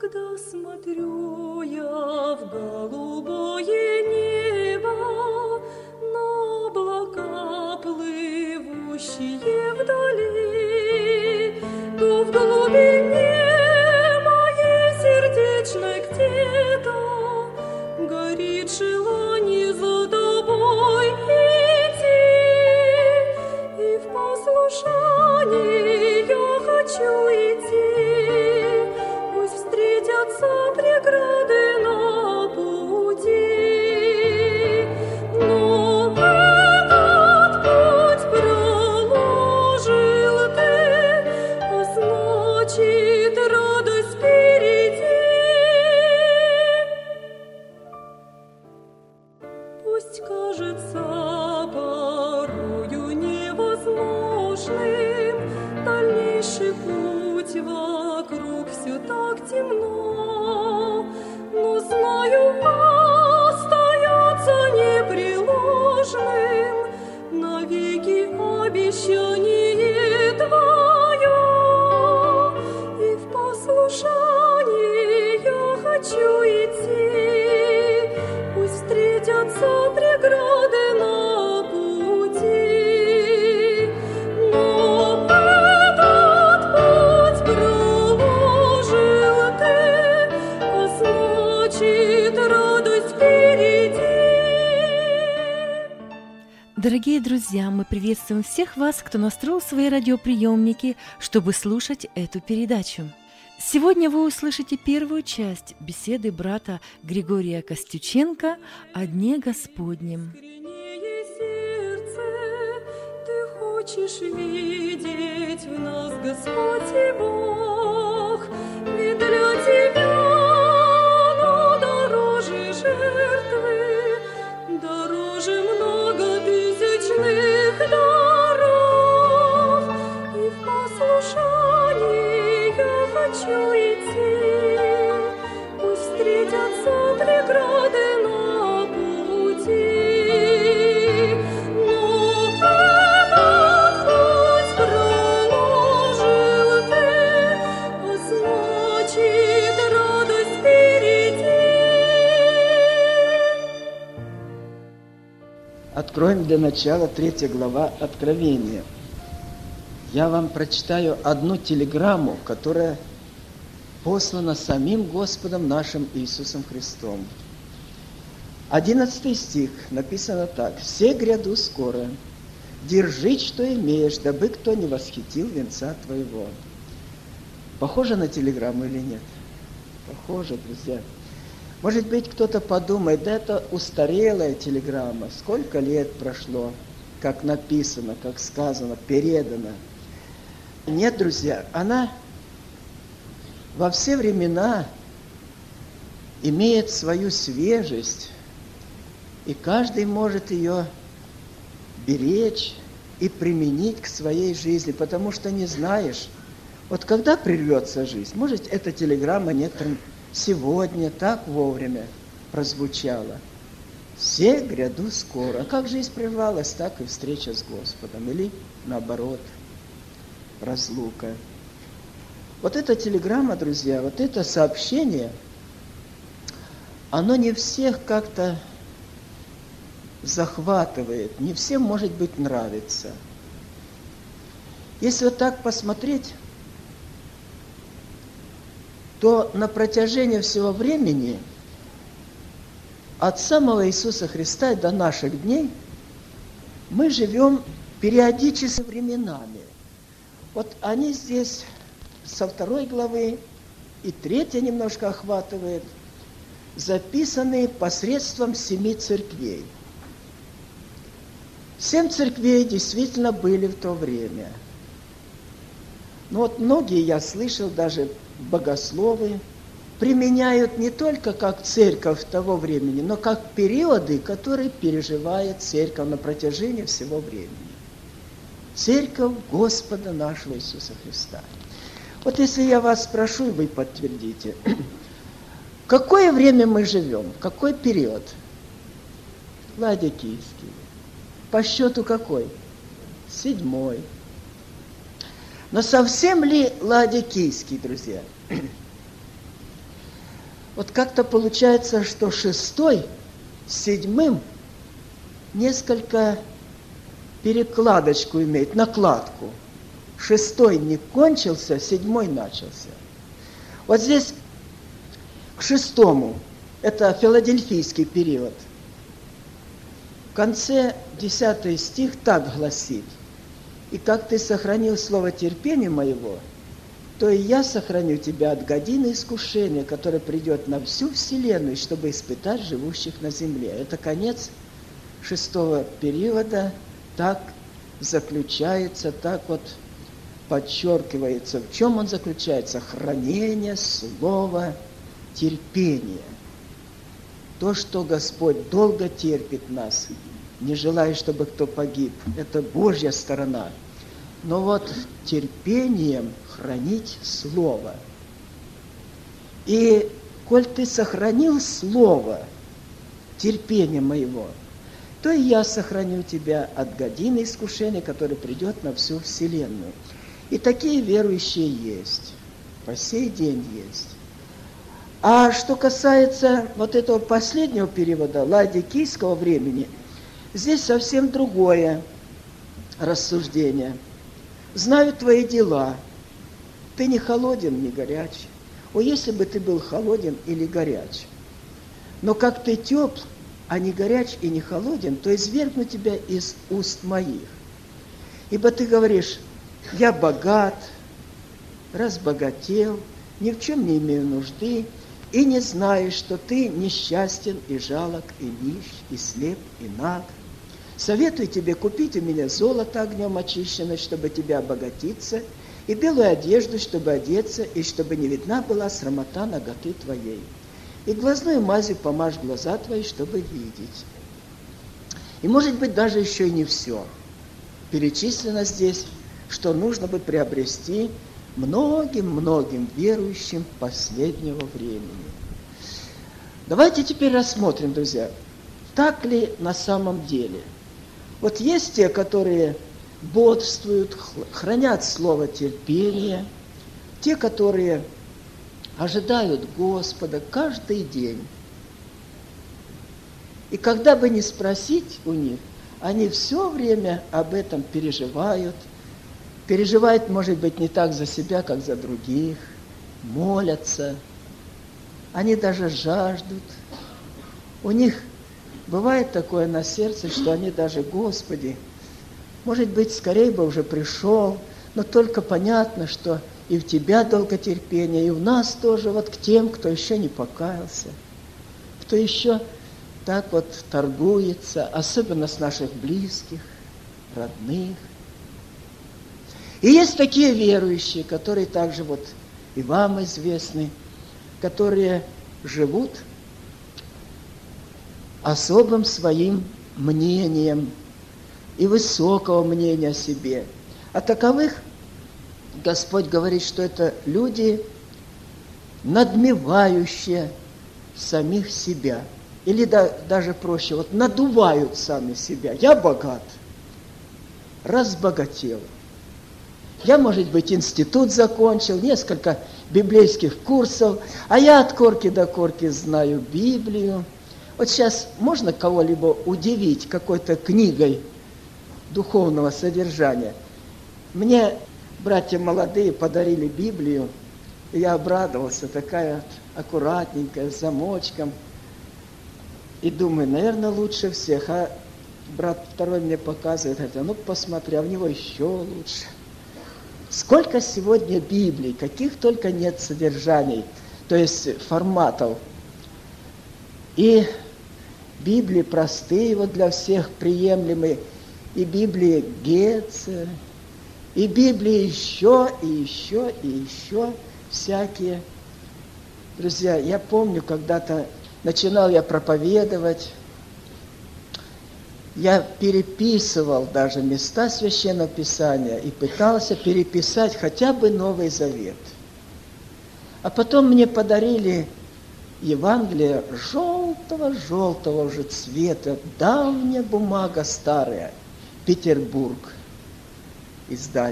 Когда смотрю я в голубое небо, на облака, плывущие вдали, то в глубине моей сердечной где-то горит желание за тобой идти, и в послушании я хочу идти. Пусть встретятся преграды на пути, но этот путь проложил ты, а значит, радость впереди. Пусть кажется порою невозможным дальнейший путь вокруг все так темно, но знаю, остается непреложным навеки обещание твое, и в послушании я хочу идти. Пусть встретятся преграды на пути, но этот путь проложил ты, а значит, радость впереди. Дорогие друзья, мы приветствуем всех вас, кто настроил свои радиоприемники, чтобы слушать эту передачу. Сегодня вы услышите первую часть беседы брата Григория Костюченко о Дне Господнем. Искреннее сердце ты хочешь видеть в нас, Господь и Бог, ведь для тебя оно дороже жертвы, дороже многотысячных даров, и в послушании я хочу идти. Пусть встретятся преграды на пути, но этот путь проложил ты, а значит, радость впереди. Откроем для начала 3 глава Откровения. Я вам прочитаю одну телеграмму, которая послана самим Господом нашим Иисусом Христом. 11 стих написано так: «Все гряду скоро, держи, что имеешь, дабы кто не восхитил венца твоего». Похоже на телеграмму или нет? Похоже, друзья. Может быть, кто-то подумает, да это устарелая телеграмма, сколько лет прошло, как написано, как сказано, передано. Нет, друзья, она во все времена имеет свою свежесть, и каждый может ее беречь и применить к своей жизни, потому что не знаешь, вот когда прервется жизнь. Может, эта телеграмма некоторым сегодня так вовремя прозвучала. Все гряду скоро. А как жизнь прервалась, так и встреча с Господом. Или наоборот, разлука. Вот эта телеграмма, друзья, вот это сообщение, оно не всех как-то захватывает, не всем, может быть, нравится. Если вот так посмотреть, то на протяжении всего времени, от самого Иисуса Христа и до наших дней, мы живем периодически временами. Вот они здесь со 2 главы и 3 немножко охватывает, записанные посредством 7 церквей. 7 церквей действительно были в то время. Но вот многие, я слышал, даже богословы, применяют не только как церковь того времени, но как периоды, которые переживает церковь на протяжении всего времени. Церковь Господа нашего Иисуса Христа. Вот если я вас спрошу, и вы подтвердите, в какое время мы живем, какой период? Ладикийский. По счету какой? 7. Но совсем ли Ладикийский, друзья? Вот как-то получается, что 6-й с 7-м несколько перекладочку имеет, накладку. 6-й не кончился, 7-й начался. Вот здесь к 6-му, это филадельфийский период, в конце 10 стих так гласит: «И как ты сохранил слово терпения моего, то и я сохраню тебя от годины искушения, которое придет на всю вселенную, чтобы испытать живущих на земле». Это конец 6-го периода, так заключается, так вот подчеркивается. В чем он заключается? Хранение слова терпения. То, что Господь долго терпит нас, не желая, чтобы кто погиб, это Божья сторона. Но вот терпением хранить Слово. И коль ты сохранил Слово, терпение моего, то и я сохраню тебя от годины искушения, которое придет на всю вселенную. И такие верующие есть, по сей день есть. А что касается вот этого последнего периода, ладикийского времени, здесь совсем другое рассуждение. «Знаю твои дела, ты не холоден, не горячий». О, если бы ты был холоден или горяч, но как ты тепл, а не горяч и не холоден, то извергну тебя из уст моих. Ибо ты говоришь: я богат, разбогател, ни в чем не имею нужды, и не знаешь, что ты несчастен и жалок, и нищ, и слеп, и наг. Советую тебе купить у меня золото огнем очищенное, чтобы тебя обогатиться, и белую одежду, чтобы одеться, и чтобы не видна была срамота наготы твоей. И глазную мазью помажь глаза твои, чтобы видеть. И, может быть, даже еще и не все перечислено здесь, что нужно бы приобрести многим-многим верующим последнего времени. Давайте теперь рассмотрим, друзья, так ли на самом деле. Вот есть те, которые бодрствуют, хранят слово терпения, те, которые ожидают Господа каждый день. И когда бы ни спросить у них, они все время об этом переживают. Переживают, может быть, не так за себя, как за других, молятся. Они даже жаждут. У них бывает такое на сердце, что они даже: Господи, может быть, скорее бы уже пришел, но только понятно, что и в Тебя долготерпение, и в нас тоже, вот к тем, кто еще не покаялся, кто еще так вот торгуется, особенно с наших близких, родных. И есть такие верующие, которые также вот и вам известны, которые живут особым своим мнением и высокого мнения о себе. А таковых Господь говорит, что это люди, надмевающие самих себя. Или даже проще, вот надувают сами себя. Я богат, разбогател. Я, может быть, институт закончил, несколько библейских курсов, а я от корки до корки знаю Библию. Вот сейчас можно кого-либо удивить какой-то книгой духовного содержания? Мне братья молодые подарили Библию, и я обрадовался, такая аккуратненькая, с замочком. И думаю, наверное, лучше всех. А брат второй мне показывает, говорит: а ну посмотри, а в него еще лучше. Сколько сегодня Библий, каких только нет содержаний, то есть форматов. И Библии простые, вот для всех приемлемые, и Библии Гетца, и Библии еще, и еще, и еще всякие. Друзья, я помню, когда-то начинал я проповедовать, я переписывал даже места Священного Писания и пытался переписать хотя бы Новый Завет. А потом мне подарили Евангелие желтого-желтого уже цвета, давняя бумага старая, Петербург,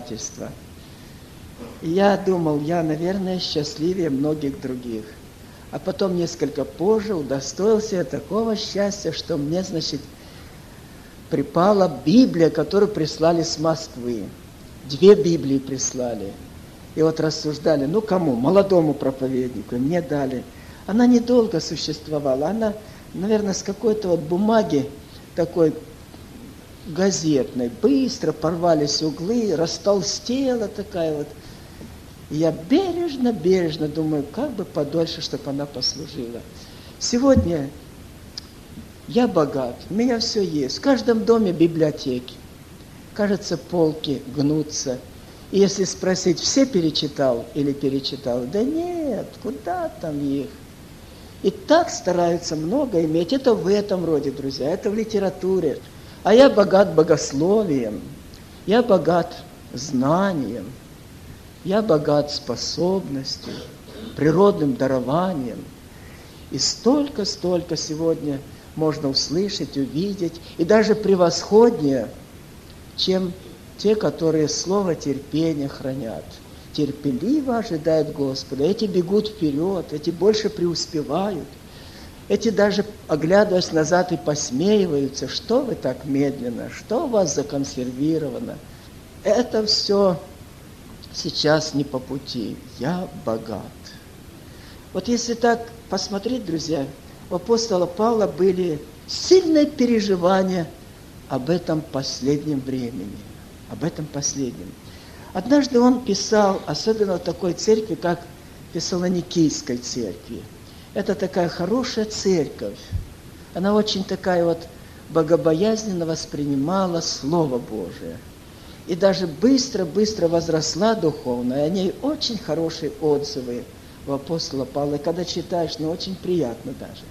издательство. И я думал, я, наверное, счастливее многих других. А потом несколько позже удостоился я такого счастья, что мне, припала Библия, которую прислали с Москвы. 2 Библии прислали. И вот рассуждали, кому? Молодому проповеднику. И мне дали. Она недолго существовала. Она, наверное, с какой-то бумаги такой газетной. Быстро порвались углы, растолстела такая . И я бережно думаю, как бы подольше, чтобы она послужила. Сегодня я богат, у меня все есть. В каждом доме библиотеки. Кажется, полки гнутся. И если спросить, все перечитал или перечитал? Да нет, куда там их? И так стараются много иметь. Это в этом роде, друзья, это в литературе. А я богат богословием, я богат знанием, я богат способностью, природным дарованием. И столько сегодня можно услышать, увидеть, и даже превосходнее, чем те, которые слово терпения хранят. Терпеливо ожидают Господа. Эти бегут вперед, эти больше преуспевают. Эти даже, оглядываясь назад, и посмеиваются. Что вы так медленно? Что у вас законсервировано? Это все сейчас не по пути. Я богат. Вот если так посмотреть, друзья, у апостола Павла были сильные переживания об этом последнем времени. Об этом последнем. Однажды он писал, особенно в такой церкви, как Фессалоникийской церкви. Это такая хорошая церковь. Она очень такая богобоязненно воспринимала Слово Божие. И даже быстро возросла духовно. И о ней очень хорошие отзывы у апостола Павла. И когда читаешь, очень приятно даже.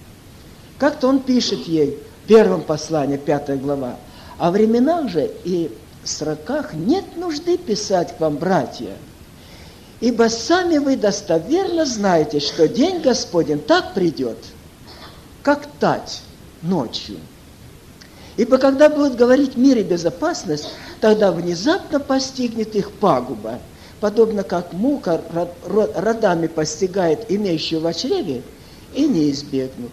Как-то он пишет ей в первом послании, 5 глава. «О временах же и сроках нет нужды писать к вам, братья, ибо сами вы достоверно знаете, что день Господень так придет, как тать ночью. Ибо когда будут говорить мир и безопасность, тогда внезапно постигнет их пагуба, подобно как мука родами постигает имеющую в чреве, и не избегнут.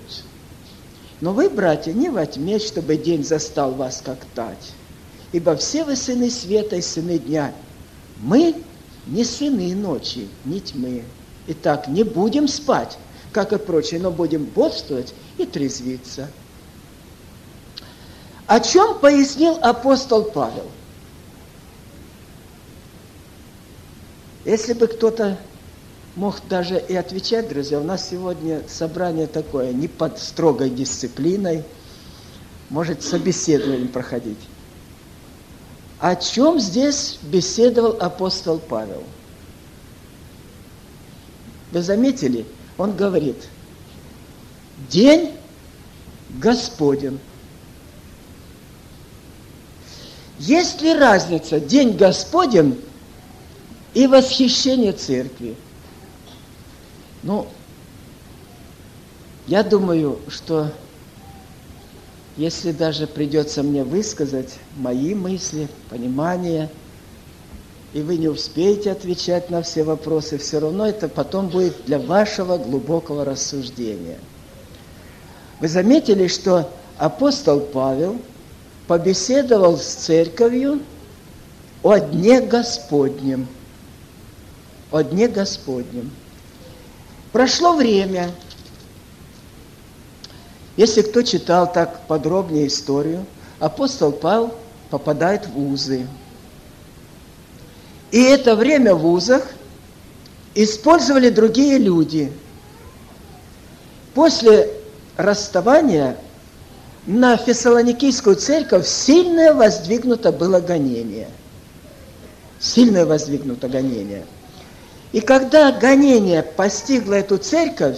Но вы, братья, не во тьме, чтобы день застал вас, как тать. Ибо все вы сыны света и сыны дня. Мы не сыны ночи, не тьмы. Итак, не будем спать, как и прочие, но будем бодрствовать и трезвиться». О чем пояснил апостол Павел? Если бы кто-то мог даже и отвечать, друзья, у нас сегодня собрание такое, не под строгой дисциплиной, может собеседование проходить. О чем здесь беседовал апостол Павел? Вы заметили? Он говорит: «День Господень». Есть ли разница День Господень и восхищение церкви? Я думаю, что если даже придется мне высказать мои мысли, понимание, и вы не успеете отвечать на все вопросы, все равно это потом будет для вашего глубокого рассуждения. Вы заметили, что апостол Павел побеседовал с церковью о Дне Господнем. О Дне Господнем. Прошло время. Если кто читал так подробнее историю, апостол Павел попадает в узы. И это время в узах использовали другие люди. После расставания на Фессалоникийскую церковь сильно воздвигнуто было гонение. Сильно воздвигнуто гонение. И когда гонение постигло эту церковь,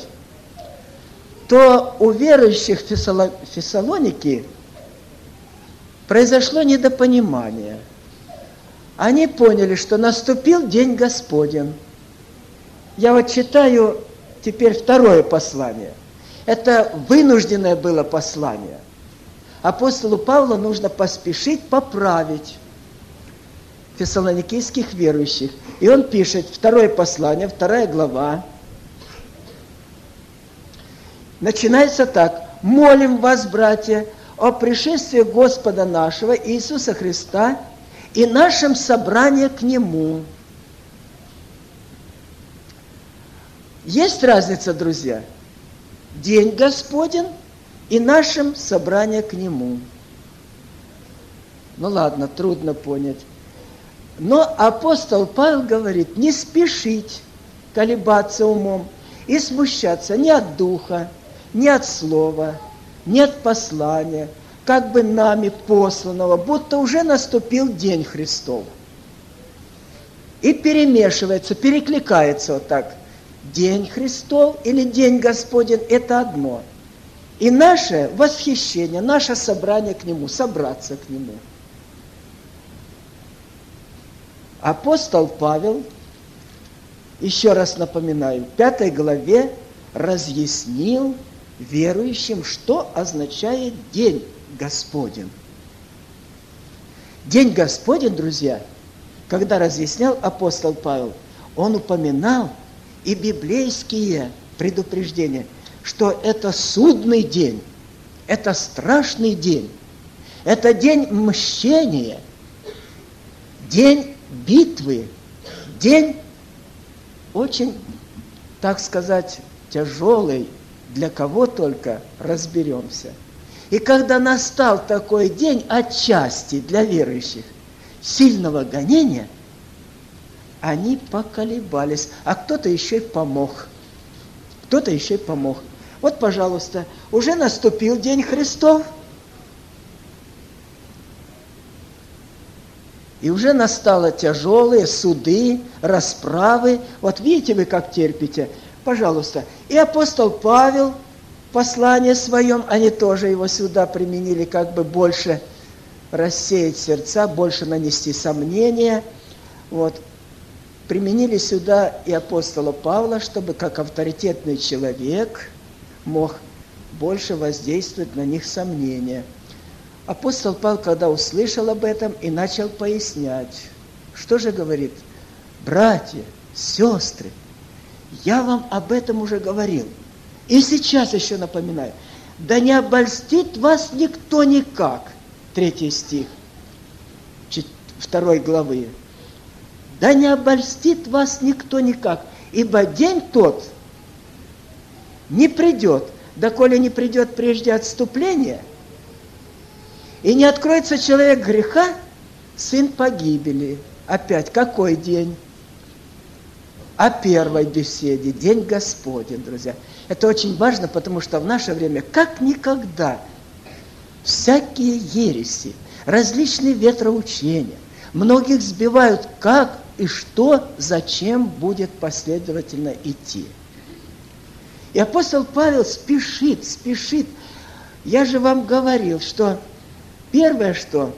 то у верующих Фессалоники произошло недопонимание. Они поняли, что наступил День Господень. Я читаю теперь второе послание. Это вынужденное было послание. Апостолу Павлу нужно поспешить поправить фессалоникийских верующих. И он пишет второе послание, 2 глава, начинается так. «Молим вас, братья, о пришествии Господа нашего Иисуса Христа и нашем собрании к Нему». Есть разница, друзья? День Господень и нашем собрании к Нему. Ну ладно, трудно понять. Но апостол Павел говорит, не спешить колебаться умом и смущаться ни от духа, ни от слова, ни от послания, как бы нами посланного, будто уже наступил день Христов. И перемешивается, перекликается вот так. День Христов или день Господень – это одно. И наше восхищение, наше собрание к Нему, собраться к Нему. Апостол Павел, еще раз напоминаю, в 5 главе разъяснил верующим, что означает День Господень. День Господень, друзья, когда разъяснял апостол Павел, он упоминал и библейские предупреждения, что это судный день, это страшный день, это день мщения, день битвы, день очень, так сказать, тяжелый, для кого только разберемся. И когда настал такой день отчасти для верующих сильного гонения, они поколебались, а кто-то еще и помог. Кто-то еще и помог. Вот, пожалуйста, уже наступил день Христов, и уже настало тяжелые суды, расправы. Вот видите вы, как терпите. Пожалуйста. И апостол Павел в послании своем, они тоже его сюда применили, как бы больше рассеять сердца, больше нанести сомнения. Вот. Применили сюда и апостола Павла, чтобы как авторитетный человек мог больше воздействовать на них сомнения. Апостол Павел, когда услышал об этом, и начал пояснять, что же говорит: братья, сестры, я вам об этом уже говорил, и сейчас еще напоминаю, да не обольстит вас никто никак. 3 стих 2 главы. Да не обольстит вас никто никак, ибо день тот не придет, доколе не придет прежде отступления, и не откроется человек греха, сын погибели. Опять, какой день? О первой беседе, день Господень, друзья. Это очень важно, потому что в наше время, как никогда, всякие ереси, различные ветроучения, многих сбивают, как и что, зачем будет последовательно идти. И апостол Павел спешит. Я же вам говорил, что первое, что,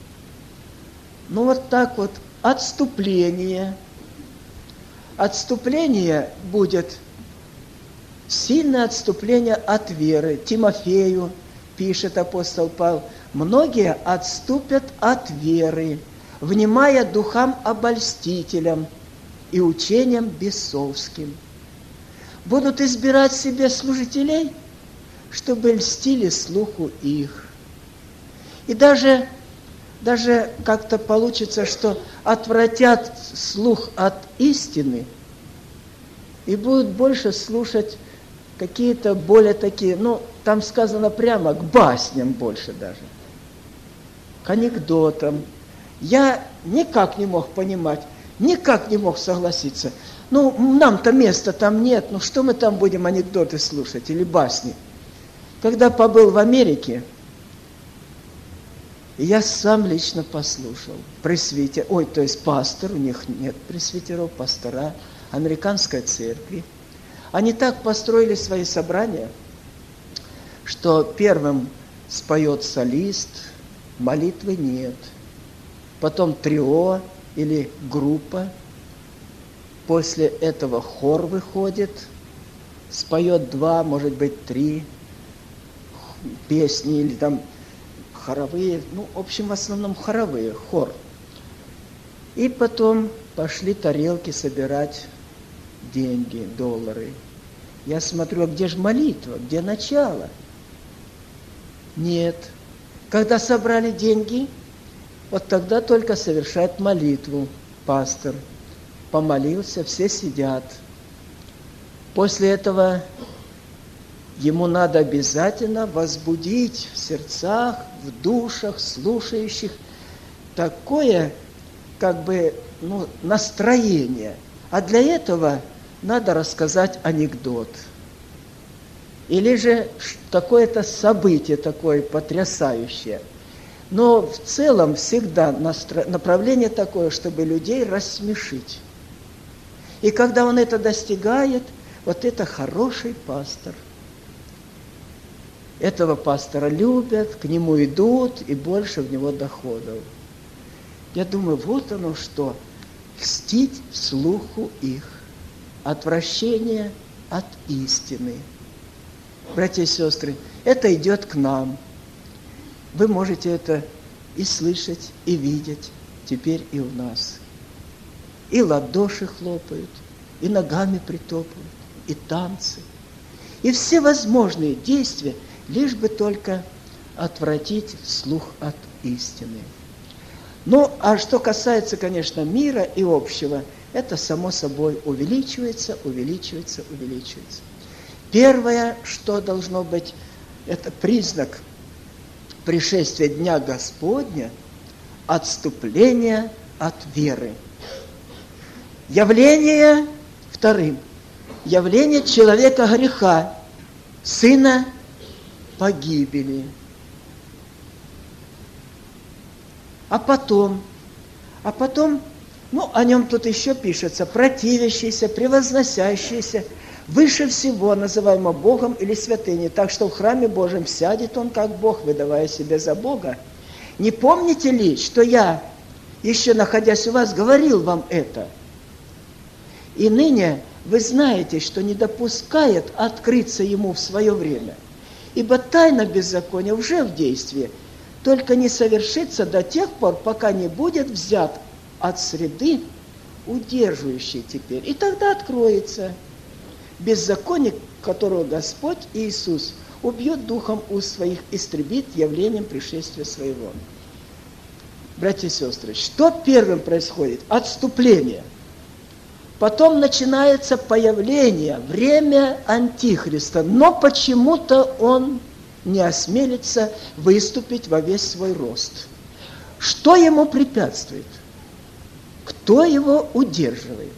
вот так вот, отступление. Отступление будет, сильное отступление от веры. Тимофею пишет апостол Павел, многие отступят от веры, внимая духам обольстителям и учениям бесовским. Будут избирать себе служителей, чтобы льстили слуху их. И даже как-то получится, что отвратят слух от истины и будут больше слушать какие-то более такие, там сказано прямо, к басням больше даже, к анекдотам. Я никак не мог понимать, никак не мог согласиться. Нам-то места там нет, что мы там будем анекдоты слушать или басни? Когда побыл в Америке, я сам лично послушал пресвитер, то есть пастор, у них нет пресвитеров, пастора американской церкви. Они так построили свои собрания, что первым споет солист, молитвы нет. Потом трио или группа. После этого хор выходит, споет 2, может быть 3 песни или там хоровые, в общем, в основном хоровые, хор. И потом пошли тарелки собирать деньги, доллары. Я смотрю, а где же молитва, где начало? Нет. Когда собрали деньги, вот тогда только совершает молитву пастор. Помолился, все сидят. После этого ему надо обязательно возбудить в сердцах, в душах слушающих такое, настроение. А для этого надо рассказать анекдот. Или же какое-то событие такое потрясающее. Но в целом всегда направление такое, чтобы людей рассмешить. И когда он это достигает, вот это хороший пастор. Этого пастора любят, к нему идут, и больше в него доходов. Я думаю, вот оно что, льстить слуху их, отвращение от истины. Братья и сестры, это идет к нам. Вы можете это и слышать, и видеть теперь и у нас. И ладоши хлопают, и ногами притопывают, и танцы, и все возможные действия, лишь бы только отвратить слух от истины. Ну, а что касается, конечно, мира и общего, это само собой увеличивается. Первое, что должно быть, это признак пришествия Дня Господня, отступление от веры. Явление вторым. Явление человека греха, сына погибели. А потом, о нем тут еще пишется, противящийся, превозносящийся, выше всего, называемо Богом или святыней, так что в храме Божьем сядет он как Бог, выдавая себя за Бога. Не помните ли, что я, еще находясь у вас, говорил вам это? И ныне вы знаете, что не допускает открыться ему в свое время, ибо тайна беззакония уже в действии, только не совершится до тех пор, пока не будет взят от среды, удерживающей теперь. И тогда откроется беззаконие, которого Господь Иисус убьет духом уст своих, истребит явлением пришествия своего. Братья и сестры, что первым происходит? Отступление. Потом начинается появление, время Антихриста, но почему-то он не осмелится выступить во весь свой рост. Что ему препятствует? Кто его удерживает?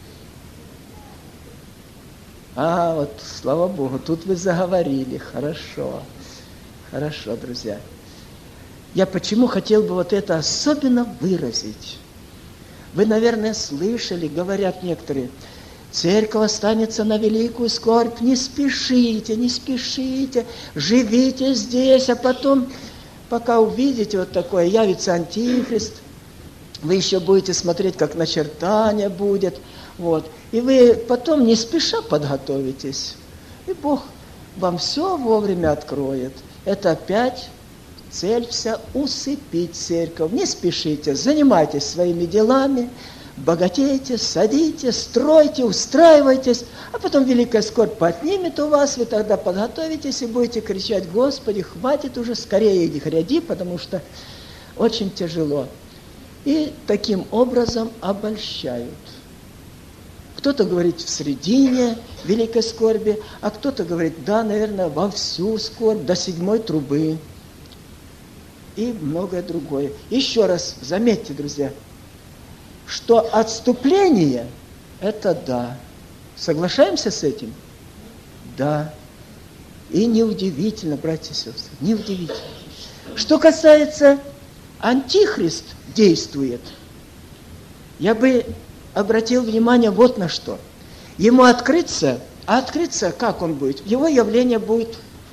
Вот, слава Богу, тут вы заговорили. Хорошо, друзья. Я почему хотел бы вот это особенно выразить? Вы, наверное, слышали, говорят некоторые, церковь останется на великую скорбь, не спешите, живите здесь, а потом, пока увидите вот такое, явится Антихрист, вы еще будете смотреть, как начертание будет, вот, и вы потом не спеша подготовитесь, и Бог вам все вовремя откроет. Это опять цель вся усыпить церковь. Не спешите, занимайтесь своими делами, богатейте, садите, стройте, устраивайтесь, а потом великая скорбь поднимет у вас, вы тогда подготовитесь и будете кричать: Господи, хватит уже, скорее иди, гряди, потому что очень тяжело. И таким образом обольщают. Кто-то говорит в середине великой скорби, а кто-то говорит, да, наверное, во всю скорбь, до 7-й трубы. И многое другое. Еще раз заметьте, друзья, что отступление – это да. Соглашаемся с этим? Да. И неудивительно, братья и сестры, неудивительно. Что касается Антихрист действует, я бы обратил внимание вот на что. Ему открыться, а открыться как он будет? Его явление будет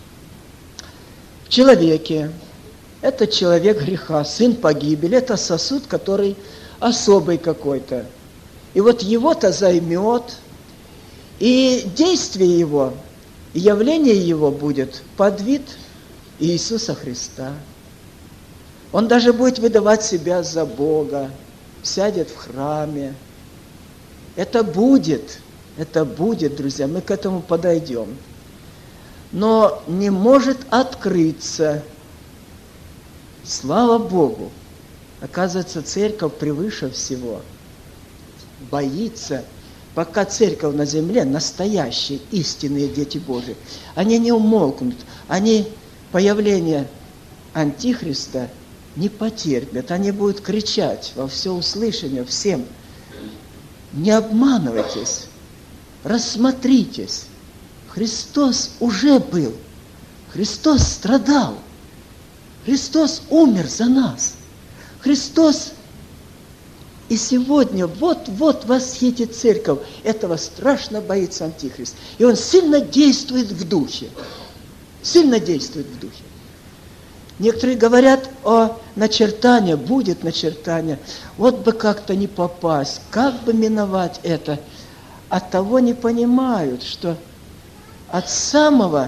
в человеке. Это человек греха, сын погибели, это сосуд, который особый какой-то. И вот его-то займет, и действие его, явление его будет под вид Иисуса Христа. Он даже будет выдавать себя за Бога, сядет в храме. Это будет. Это будет, друзья, мы к этому подойдем. Но не может открыться. Слава Богу! Оказывается, церковь превыше всего. Боится, пока церковь на земле, настоящие, истинные дети Божии, они не умолкнут, они появление Антихриста не потерпят, они будут кричать во всеуслышание всем: не обманывайтесь, рассмотритесь, Христос уже был, Христос страдал, Христос умер за нас, Христос. И сегодня вот восхитит церковь. Этого страшно боится Антихрист. И он сильно действует в духе. Сильно действует в духе. Некоторые говорят о начертании, будет начертание. Вот бы как-то не попасть, как бы миновать это. Оттого не понимают, что от самого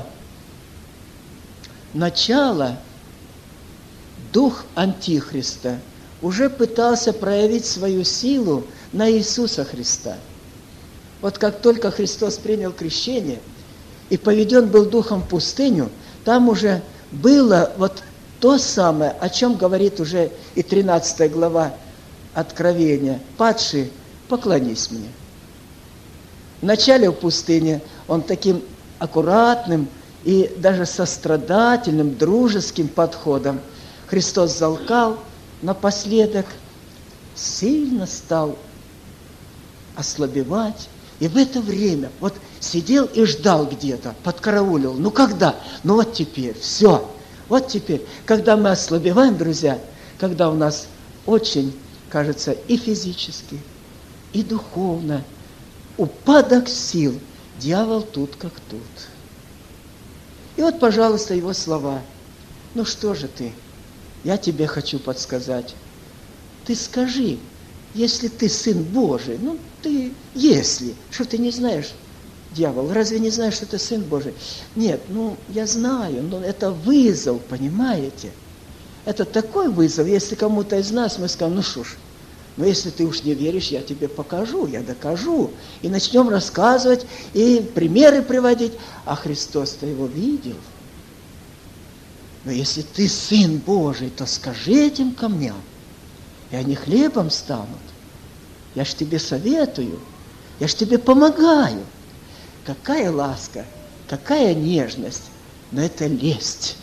начала дух Антихриста уже пытался проявить свою силу на Иисуса Христа. Вот как только Христос принял крещение и поведен был духом в пустыню, там уже было вот то самое, о чем говорит уже и 13 глава Откровения. «Падший, поклонись мне». Вначале в пустыне он таким аккуратным и даже сострадательным, дружеским подходом Христос залкал, напоследок сильно стал ослабевать. И в это время вот сидел и ждал где-то, подкараулил. Ну когда? Ну вот теперь, все. Вот теперь. Когда мы ослабеваем, друзья, когда у нас очень, кажется, и физически, и духовно упадок сил, дьявол тут как тут. И вот, пожалуйста, его слова. Ну что же ты? Я тебе хочу подсказать. Ты скажи, если ты Сын Божий, ну ты, если, что ты не знаешь, дьявол, разве не знаешь, что ты Сын Божий? Нет, ну я знаю, но это вызов, понимаете? Это такой вызов, если кому-то из нас мы скажем, ну что ж, но если ты уж не веришь, я тебе покажу, я докажу. И начнем рассказывать, и примеры приводить. А Христос-то его видел. Но если ты Сын Божий, то скажи этим камням, и они хлебом станут. Я ж тебе советую, я ж тебе помогаю. Какая ласка, какая нежность, но это лесть.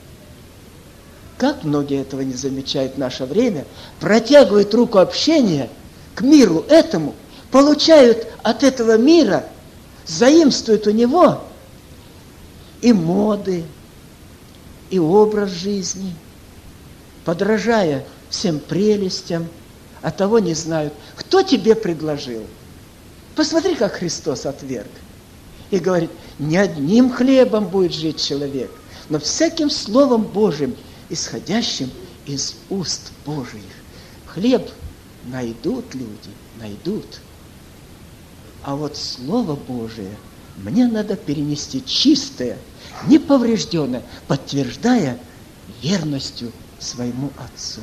Как многие этого не замечают в наше время, протягивают руку общения к миру этому, получают от этого мира, заимствуют у него и моды, и образ жизни, подражая всем прелестям, а того не знают. Кто тебе предложил? Посмотри, как Христос отверг. И говорит, не одним хлебом будет жить человек, но всяким Словом Божьим, исходящим из уст Божиих. Хлеб найдут люди, найдут. А вот Слово Божие мне надо перенести чистое, неповрежденное, подтверждая верностью своему Отцу.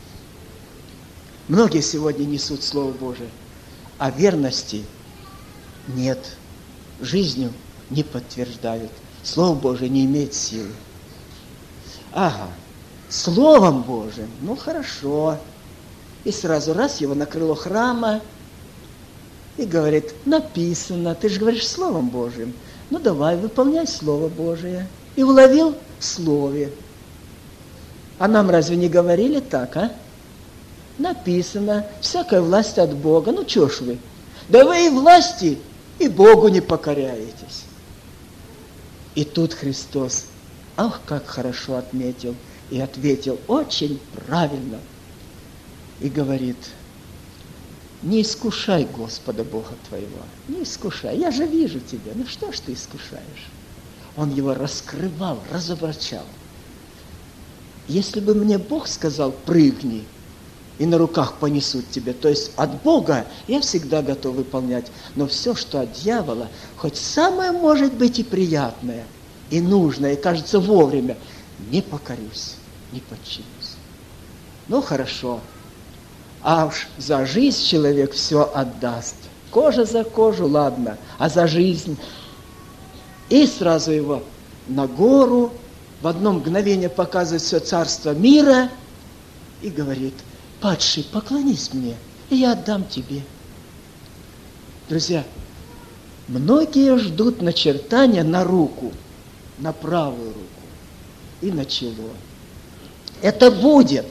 Многие сегодня несут Слово Божие, а верности нет, жизнью не подтверждают. Слово Божие не имеет силы. Ага, Словом Божиим, ну хорошо. И сразу раз его на крыло храма и говорит, написано, ты же говоришь Словом Божиим, ну давай, выполняй Слово Божие. И уловил в Слове. А нам разве не говорили так, а? Написано, всякая власть от Бога. Ну чё ж вы? Да вы и власти, и Богу не покоряетесь. И тут Христос, ах, как хорошо отметил, и ответил очень правильно. И говорит, не искушай Господа Бога твоего, не искушай, я же вижу тебя, ну что ж ты искушаешь? Он его раскрывал, разоблачал. Если бы мне Бог сказал, прыгни, и на руках понесут тебя, то есть от Бога я всегда готов выполнять, но все, что от дьявола, хоть самое может быть и приятное, и нужное, и кажется вовремя, не покорюсь, не подчинюсь. Ну хорошо, а уж за жизнь человек все отдаст. Кожа за кожу, ладно, а за жизнь. И сразу его на гору, в одно мгновение показывает все царство мира и говорит: падший, поклонись мне, и я отдам тебе. Друзья, многие ждут начертания на руку, на правую руку и на чело. Это будет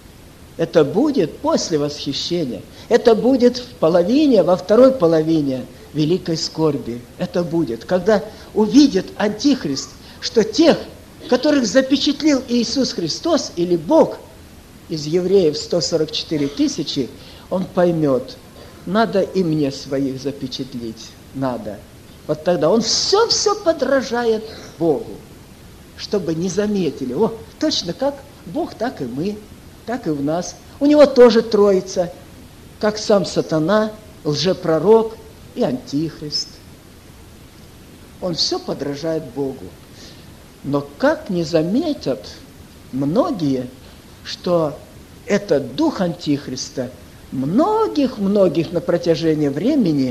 после восхищения. Это будет в половине, во второй половине великой скорби. Это будет, когда увидит Антихрист, что тех, которых запечатлил Иисус Христос или Бог из евреев 144 тысячи, он поймет, надо и мне своих запечатлеть, надо. Вот тогда он все подражает Богу, чтобы не заметили. О, точно как Бог, так и мы, так и в нас. У него тоже троица, как сам сатана, лжепророк и антихрист. Он все подражает Богу. Но как не заметят многие, что этот дух антихриста многих на протяжении времени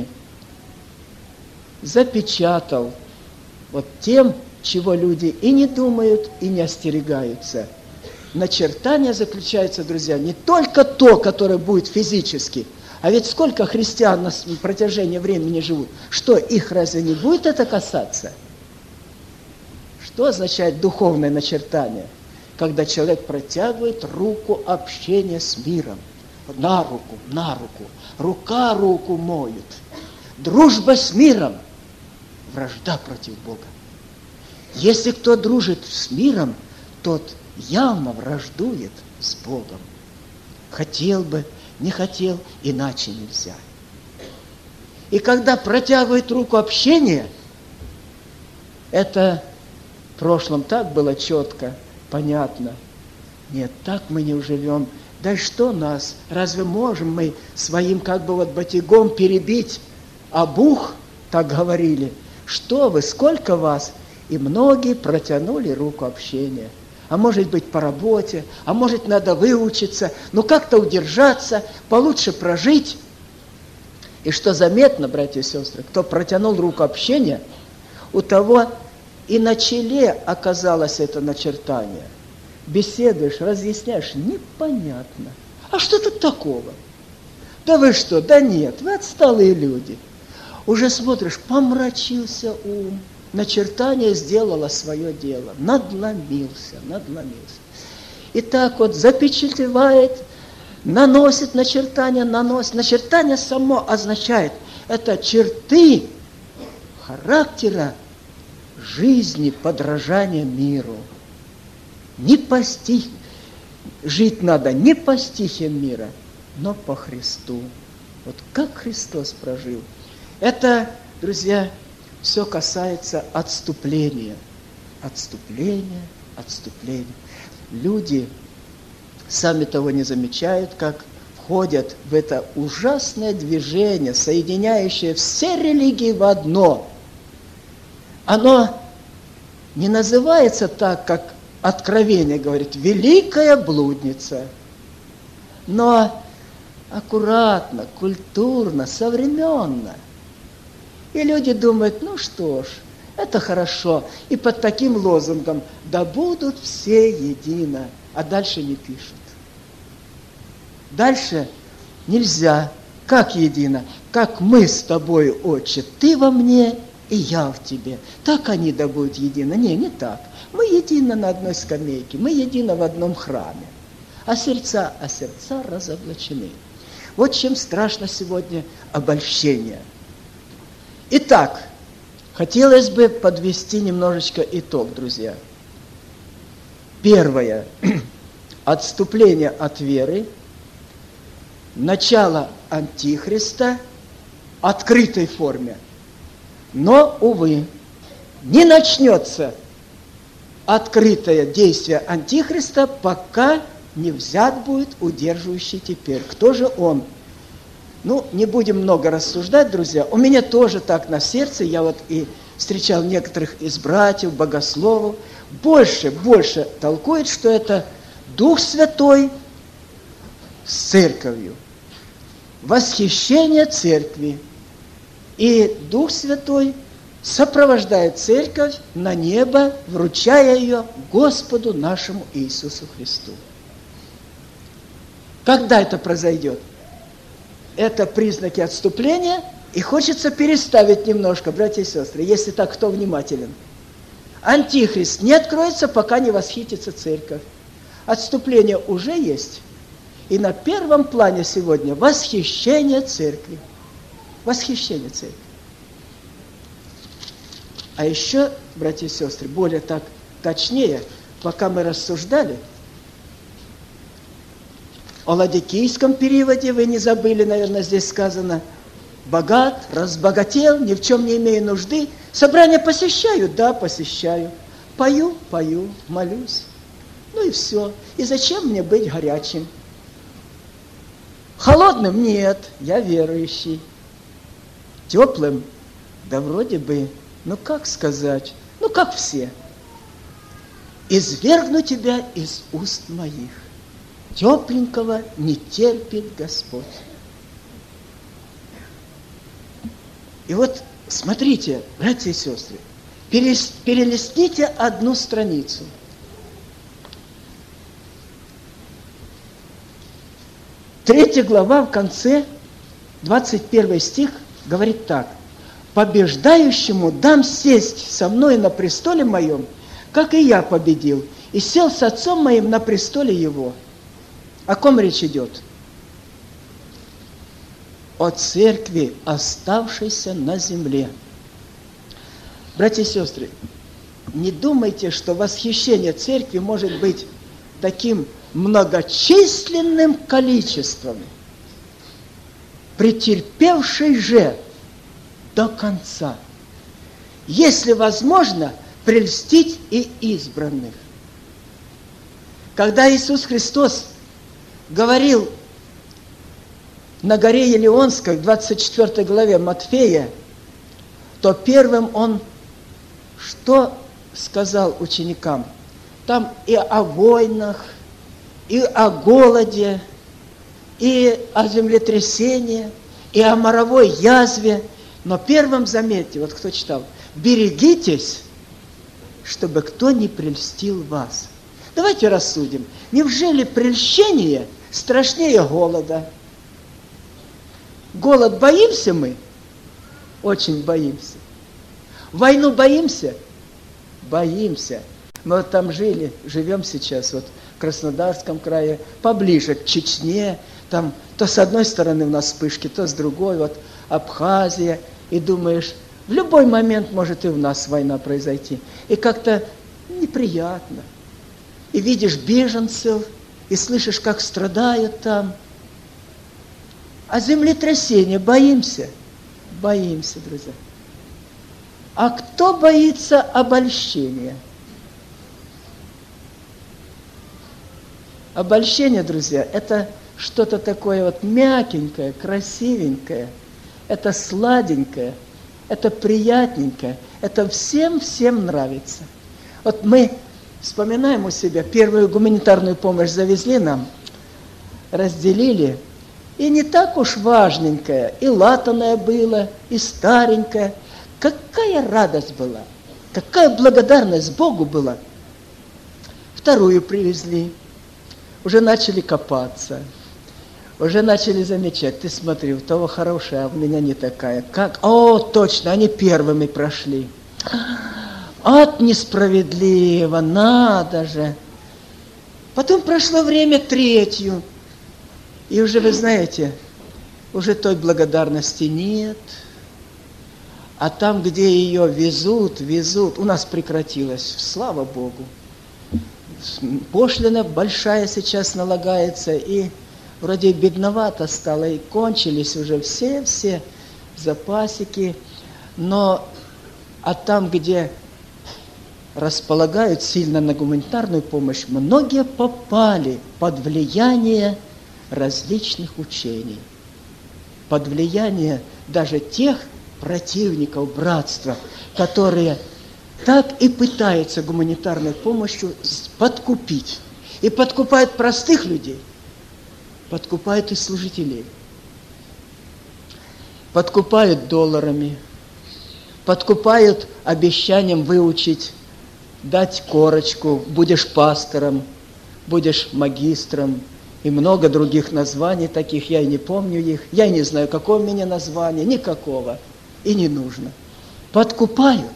запечатал вот тем, чего люди и не думают, и не остерегаются. Начертание заключается, друзья, не только то, которое будет физически, а ведь сколько христиан на протяжении времени живут, что их разве не будет это касаться? Что означает духовное начертание? Когда человек протягивает руку общения с миром. На руку. Рука руку моет. Дружба с миром. Вражда против Бога. Если кто дружит с миром, тот явно враждует с Богом. Хотел бы, не хотел, иначе нельзя. И когда протягивает руку общения, это в прошлом так было четко, понятно. Нет, так мы не уживем. Да что нас? Разве можем мы своим батягом перебить? А Бух, так говорили, что вы, сколько вас? И многие протянули руку общения. А может быть по работе, а может надо выучиться, но как-то удержаться, получше прожить. И что заметно, братья и сестры, кто протянул руку общения, у того и на челе оказалось это начертание. Беседуешь, разъясняешь, непонятно. А что тут такого? Да вы что? Да нет, вы отсталые люди. Уже смотришь, помрачился ум. Начертание сделало свое дело. Надломился. И так вот запечатлевает, наносит начертание, наносит. Начертание само означает, это черты характера жизни, подражания миру. Жить надо не по стихиям мира, но по Христу. Вот как Христос прожил. Это, друзья, все касается отступления. Отступления. Люди, сами того не замечают, как входят в это ужасное движение, соединяющее все религии в одно. Оно не называется так, как Откровение говорит, великая блудница. Но аккуратно, культурно, современно. И люди думают, ну что ж, это хорошо. И под таким лозунгом, да будут все едино. А дальше не пишут. Дальше нельзя. Как едино? Как мы с тобой, Отче, ты во мне и я в тебе. Так они да будут едины. Не так. Мы едины на одной скамейке, мы едины в одном храме. А сердца разоблачены. Вот чем страшно сегодня обольщение. Итак, хотелось бы подвести немножечко итог, друзья. Первое. Отступление от веры. Начало Антихриста в открытой форме. Но, увы, не начнется открытое действие Антихриста, пока не взят будет удерживающий теперь. Кто же он? Не будем много рассуждать, друзья. У меня тоже так на сердце. Я вот и встречал некоторых из братьев, богословов. Больше толкует, что это Дух Святой с церковью. Восхищение церкви. И Дух Святой сопровождает церковь на небо, вручая ее Господу нашему Иисусу Христу. Когда это произойдет? Это признаки отступления, и хочется переставить немножко, братья и сестры, если так, кто внимателен. Антихрист не откроется, пока не восхитится церковь. Отступление уже есть. И на первом плане сегодня восхищение церкви. Восхищение церкви. А еще, братья и сестры, более так точнее, пока мы рассуждали, о ладикийском переводе, вы не забыли, наверное, здесь сказано, богат, разбогател, ни в чем не имея нужды. Собрания посещаю? Да, посещаю. Пою? Пою. Молюсь. Ну и все. И зачем мне быть горячим? Холодным? Нет, я верующий. Теплым? Да вроде бы, ну как сказать, ну как все. Извергну тебя из уст моих. Тепленького не терпит Господь. И вот смотрите, братья и сестры, перелистните одну страницу. Третья глава в конце, 21 стих, говорит так. «Побеждающему дам сесть со мной на престоле моем, как и я победил, и сел с отцом моим на престоле его». О ком речь идет? О церкви, оставшейся на земле. Братья и сестры, не думайте, что восхищение церкви может быть таким многочисленным количеством, претерпевшей же до конца, если возможно, прельстить и избранных. Когда Иисус Христос говорил на горе Елеонской, в 24 главе Матфея, то первым Он что сказал ученикам? Там и о войнах, и о голоде, и о землетрясении, и о моровой язве. Но первым, заметьте, вот кто читал, берегитесь, чтобы кто не прельстил вас. Давайте рассудим. Неужели прельщение страшнее голода? Голод боимся мы? Очень боимся. Войну боимся? Боимся. Мы вот там жили, живем сейчас вот в Краснодарском крае, поближе к Чечне, там то с одной стороны у нас вспышки, то с другой, вот Абхазия, и думаешь, в любой момент может и у нас война произойти. И как-то неприятно. И видишь беженцев, и слышишь, как страдают там. А землетрясения боимся? Боимся, друзья. А кто боится обольщения? Обольщение, друзья, это что-то такое вот мягенькое, красивенькое, это сладенькое, это приятненькое, это всем нравится. Вот мы вспоминаем у себя, первую гуманитарную помощь завезли нам, разделили, и не так уж важненькое, и латаное было, и старенькое. Какая радость была, какая благодарность Богу была. Вторую привезли, уже начали копаться, уже начали замечать, ты смотри, у того хорошая, а у меня не такая. Как? О, точно, они первыми прошли. От несправедливо, надо же. Потом прошло время третью, и уже, вы знаете, уже той благодарности нет. А там, где ее везут, у нас прекратилось, слава Богу. Пошлина большая сейчас налагается, и вроде бедновато стало, и кончились уже все запасики. Но а там, где располагают сильно на гуманитарную помощь, многие попали под влияние различных учений, под влияние даже тех противников братства, которые так и пытаются гуманитарной помощью подкупить. И подкупают простых людей, подкупают и служителей. подкупают долларами, подкупают обещанием выучить, дать корочку, будешь пастором, будешь магистром, и много других названий таких, я и не помню их, я и не знаю, какое у меня название, никакого, и не нужно. Подкупают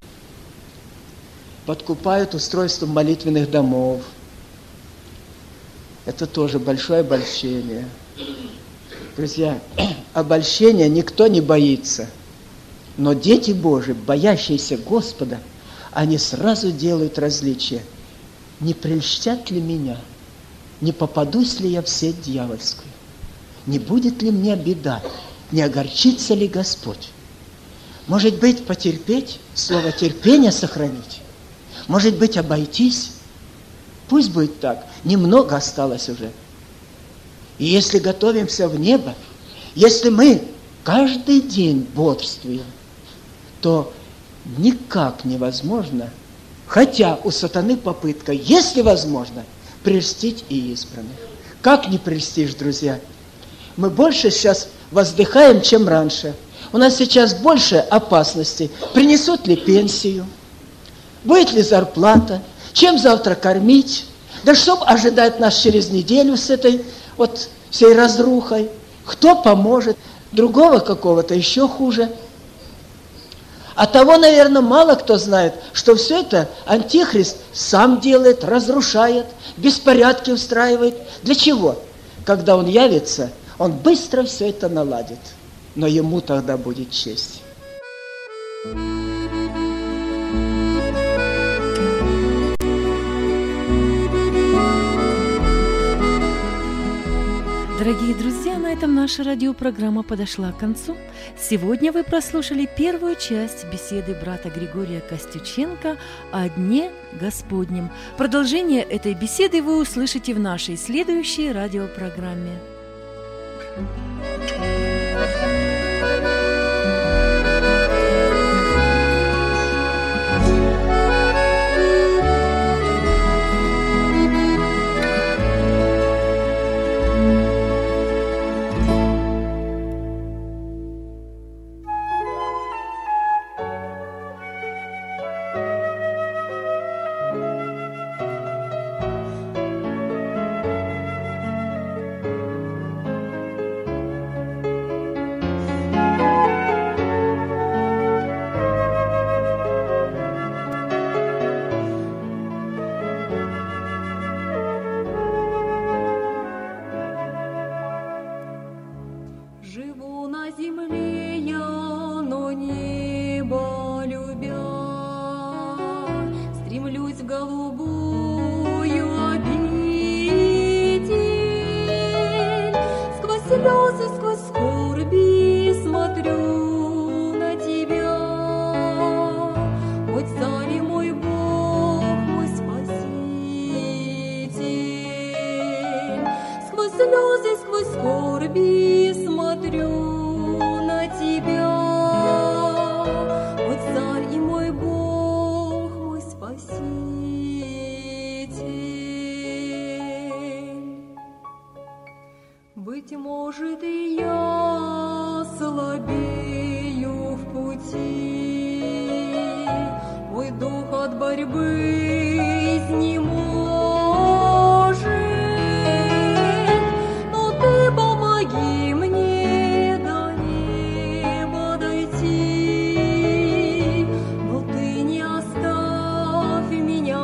устройством молитвенных домов. Это тоже большое обольщение. Друзья, обольщения никто не боится, но дети Божии, боящиеся Господа, они сразу делают различие. Не прельщат ли меня? Не попадусь ли я в сеть дьявольскую? Не будет ли мне беда? Не огорчится ли Господь? Может быть, потерпеть, слово терпения сохранить? Может быть, обойтись? Пусть будет так, немного осталось уже. И если готовимся в небо, если мы каждый день бодрствуем, то никак невозможно, хотя у сатаны попытка, если возможно, прельстить и избранных. Как не прельстишь, друзья? Мы больше сейчас воздыхаем, чем раньше. У нас сейчас больше опасностей. Принесут ли пенсию? Будет ли зарплата? Чем завтра кормить? Да что ожидает нас через неделю с этой вот всей разрухой? Кто поможет? Другого какого-то еще хуже. А того, наверное, мало кто знает, что все это Антихрист сам делает, разрушает, беспорядки устраивает. Для чего? Когда он явится, он быстро все это наладит. Но ему тогда будет честь. Дорогие друзья, на этом наша радиопрограмма подошла к концу. Сегодня вы прослушали первую часть беседы брата Григория Костюченко о Дне Господнем. Продолжение этой беседы вы услышите в нашей следующей радиопрограмме. Живу на земле я, но небо любя, стремлюсь в голубую обитель. Сквозь слезы, сквозь скорби смотрю на тебя, мой царь и мой Бог, мой Спаситель. Сквозь слезы, сквозь скорби смотрю на тебя, мой царь и мой Бог, мой Спаситель. Быть может, и я слабею в пути, мой дух от борьбы изнеможет, но ты помоги мне до неба дойти, но ты не оставь меня,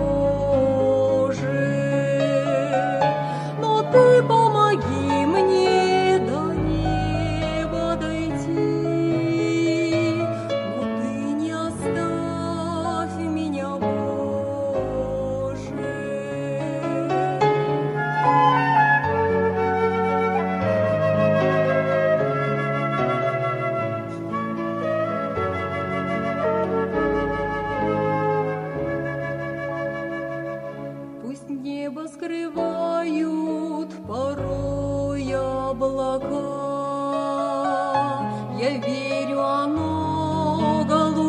Боже, но ты помоги мне до неба дойти, но ты не оставь меня, Боже. Пусть небо скрывают порой облака, я верю, оно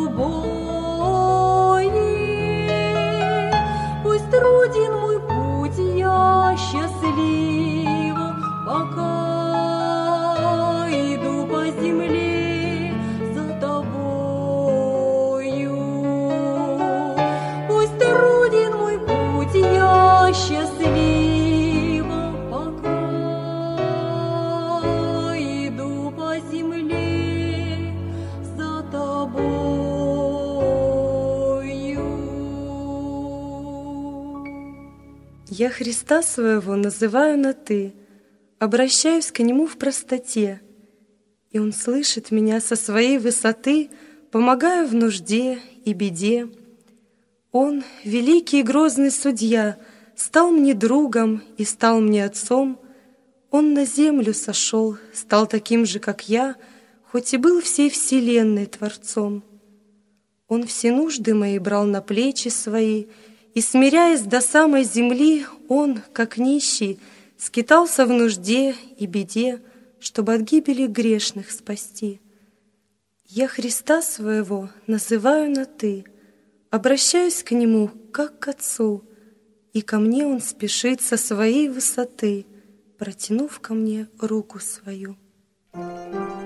голубое. Пусть труден мой путь, я счастлива, пока иду по земле. счастливо пока иду по земле за тобою. Я Христа своего называю на «ты», обращаюсь к Нему в простоте, и Он слышит меня со своей высоты, помогая в нужде и беде. Он, великий и грозный судья, стал мне другом и стал мне отцом. Он на землю сошел, стал таким же, как я, хоть и был всей вселенной Творцом. Он все нужды мои брал на плечи свои, и, смиряясь до самой земли, Он, как нищий, скитался в нужде и беде, чтобы от гибели грешных спасти. Я Христа своего называю на «ты», обращаюсь к Нему, как к Отцу, и ко мне Он спешит со своей высоты, протянув ко мне руку свою.